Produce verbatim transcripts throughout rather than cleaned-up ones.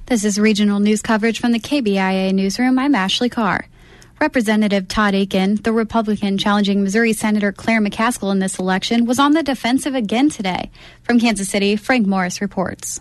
This is regional news coverage from the K B I A newsroom. I'm Ashley Carr. Representative Todd Akin, the Republican challenging Missouri Senator Claire McCaskill in this election, was on the defensive again today. From Kansas City, Frank Morris reports.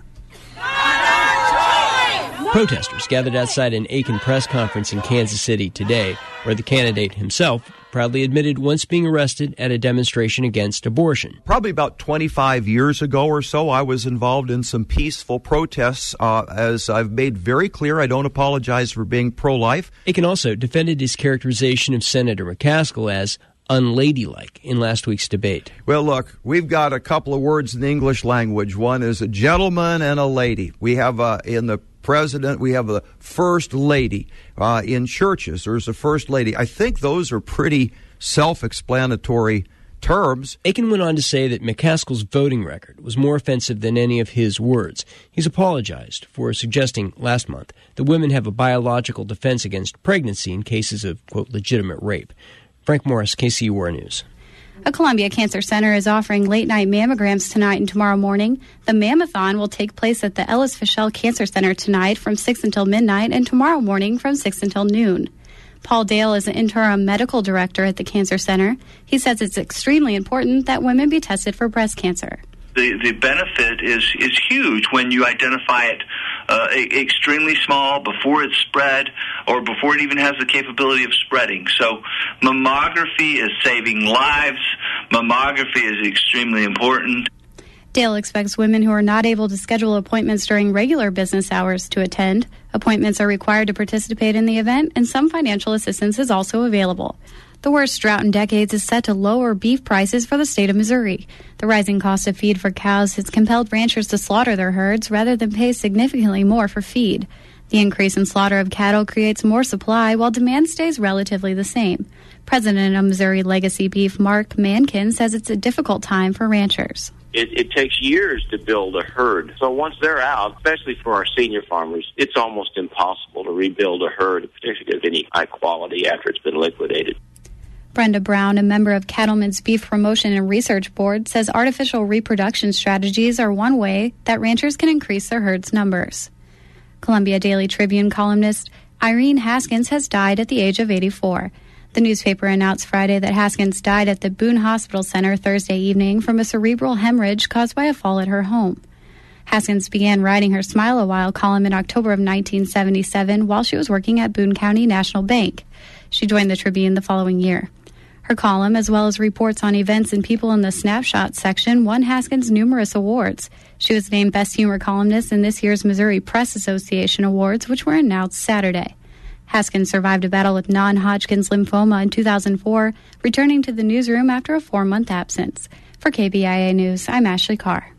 Protesters gathered outside an Akin press conference in Kansas City today, where the candidate himself proudly admitted once being arrested at a demonstration against abortion. Probably about twenty-five years ago or so, I was involved in some peaceful protests. Uh, as I've made very clear, I don't apologize for being pro-life. Akin also defended his characterization of Senator McCaskill as unladylike in last week's debate. Well, look, we've got a couple of words in the English language. One is a gentleman and a lady. We have uh, in the president, we have a first lady. Uh, in churches, there's a first lady. I think those are pretty self-explanatory terms. Akin went on to say that McCaskill's voting record was more offensive than any of his words. He's apologized for suggesting last month that women have a biological defense against pregnancy in cases of, quote, legitimate rape. Frank Morris, K C U R News. A Columbia Cancer Center is offering late-night mammograms tonight and tomorrow morning. The Mammathon will take place at the Ellis Fischel Cancer Center tonight from six until midnight and tomorrow morning from six until noon. Paul Dale is an interim medical director at the Cancer Center. He says it's extremely important that women be tested for breast cancer. The, the benefit is, is huge when you identify it uh, extremely small before it's spread or before it even has the capability of spreading. So mammography is saving lives. Mammography is extremely important. Dale expects women who are not able to schedule appointments during regular business hours to attend. Appointments are required to participate in the event, and some financial assistance is also available. The worst drought in decades is set to lower beef prices for the state of Missouri. The rising cost of feed for cows has compelled ranchers to slaughter their herds rather than pay significantly more for feed. The increase in slaughter of cattle creates more supply while demand stays relatively the same. President of Missouri Legacy Beef, Mark Mankin, says it's a difficult time for ranchers. It, it takes years to build a herd. So once they're out, especially for our senior farmers, it's almost impossible to rebuild a herd, particularly of any high quality, after it's been liquidated. Brenda Brown, a member of Cattlemen's Beef Promotion and Research Board, says artificial reproduction strategies are one way that ranchers can increase their herd's numbers. Columbia Daily Tribune columnist Irene Haskins has died at the age of eighty-four. The newspaper announced Friday that Haskins died at the Boone Hospital Center Thursday evening from a cerebral hemorrhage caused by a fall at her home. Haskins began writing her Smile a While column in October of nineteen seventy-seven while she was working at Boone County National Bank. She joined the Tribune the following year. Her column, as well as reports on events and people in the Snapshot section, won Haskins numerous awards. She was named Best Humor Columnist in this year's Missouri Press Association Awards, which were announced Saturday. Haskins survived a battle with non-Hodgkin's lymphoma in two thousand four, returning to the newsroom after a four-month absence. For K B I A News, I'm Ashley Carr.